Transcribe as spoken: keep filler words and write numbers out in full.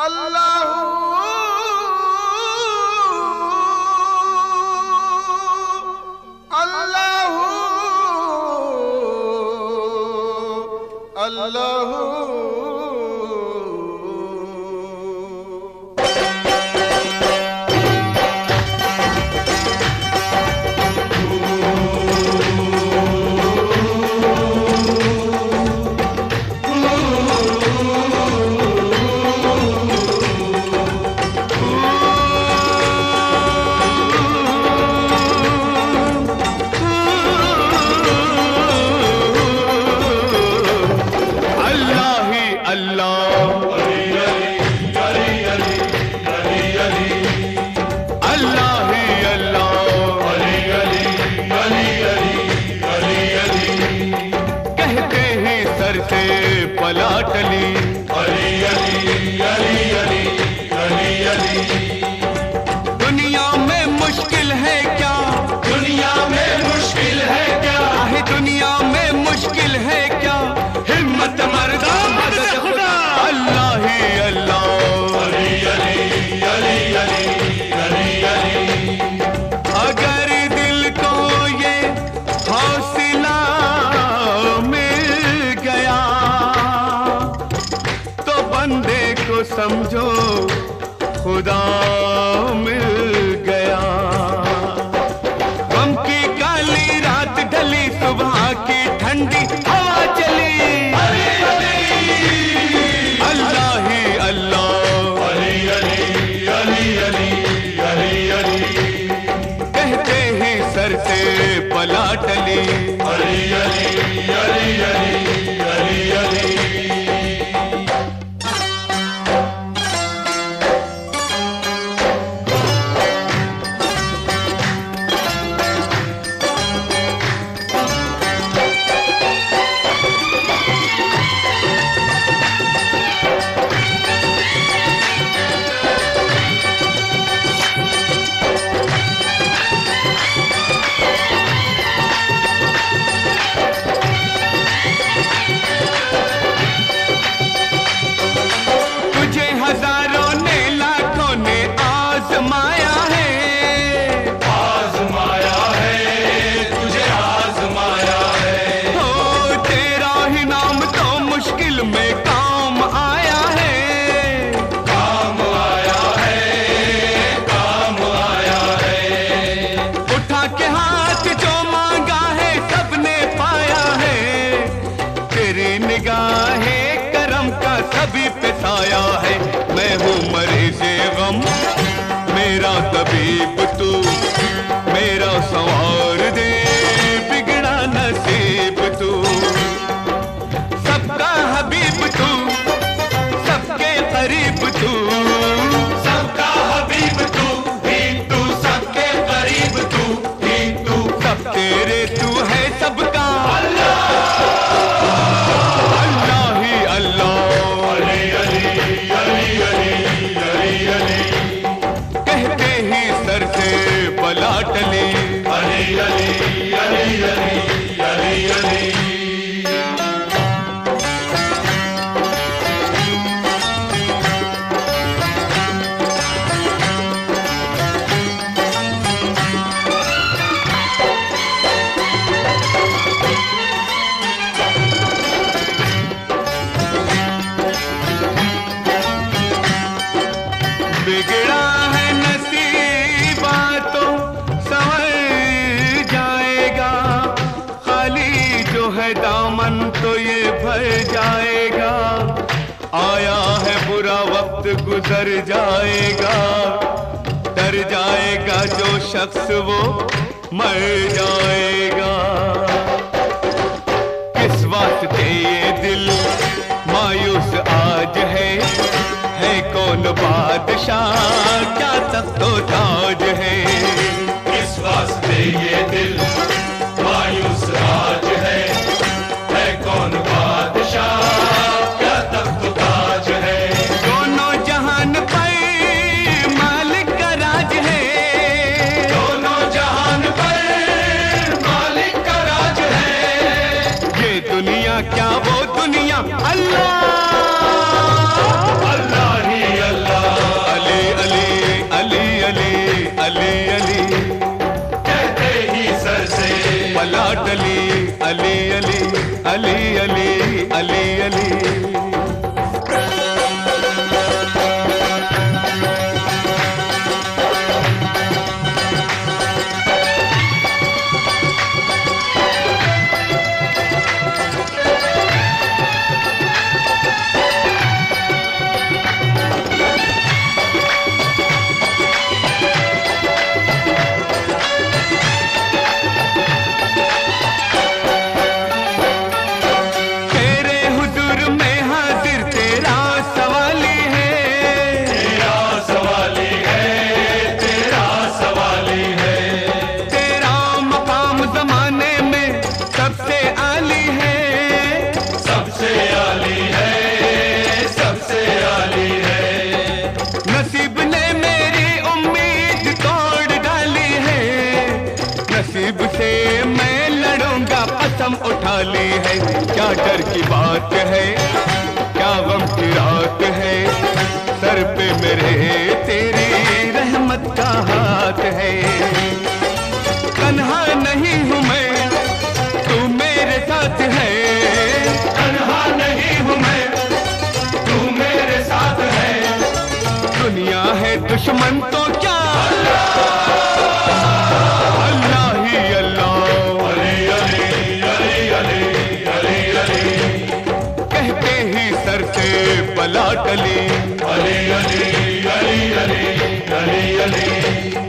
अल्लाहू अल्लाहू अल्लाहू। पलाटली अली अली अली अली अली अली। दुनिया में मुश्किल है क्या, दुनिया में मुश्किल है क्या, आहे दुनिया में मुश्किल है क्या, हिम्मत मर्दा मदद खुदा। अल्लाह ही अल्लाह अली अली अली अली अली अली। अगर दिल को ये हौसला मिल गया तो बंदे को समझो खुदा मिल गया। गम की काली रात ढली, सुबह की ठंडी हवा चली, अल्लाह ही अल्लाह अली अली अली अली अली अली। कहते ही सर से पलाटली अली अली अली अली अली अली। सभी पे साया है, मैं हूँ मरीज़े गम, मेरा तबीब तू, मेरा संवार दे बिगड़ा नसीब तू। सबका हबीब तू, सबके करीब तू, सबका हबीब तू ही तू, सबके करीब तू ही तू, सब तेरे तू है सबका पलाटली अली अली अली अली अली अली। बिगड़ा है नसीबा तो संवर जाएगा, खाली जो है दामन तो ये भर जाएगा। आया है बुरा वक्त गुजर जाएगा, डर जाएगा जो शख्स वो मर जाएगा। किस वास्ते ये दिल मायूस आज है, है कौन बादशाह क्या तख्तो ताज है। किस वास्ते ये दिल मायूस आज है, है कौन बादशाह क्या तख्तो ताज है। दोनों जहान पर मालिक का राज है, दोनों जहान पर मालिक का राज है। ये दुनिया क्या वो दुनिया, अल्लाह अल्लाह ही अल्लाह। बला टली। अली अली अली अली अली अली। नसीब से मैं लड़ूंगा, कसम उठा ली है। क्या डर की बात है, क्या गम की रात है, सर पे मेरे तेरी रहमत का हाथ है। तन्हा नहीं हूँ मैं, तू मेरे साथ है। तन्हा नहीं हूँ मैं, तू मेरे साथ है। दुनिया है दुश्मन तो क्या, बला टली। अली अली अली अली अली अली।